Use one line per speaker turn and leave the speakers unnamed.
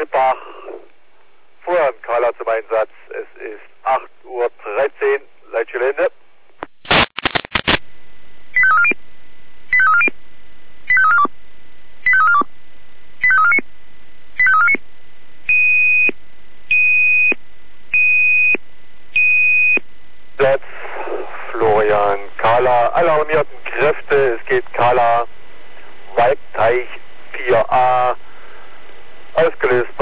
Lippach, Vorhand Kala zum Einsatz. Es ist 8:13 Uhr, Leitgelände. Satz, Florian Kala, alarmierten Kräfte, es geht Kala, Weibteich 4a, ausgelöst.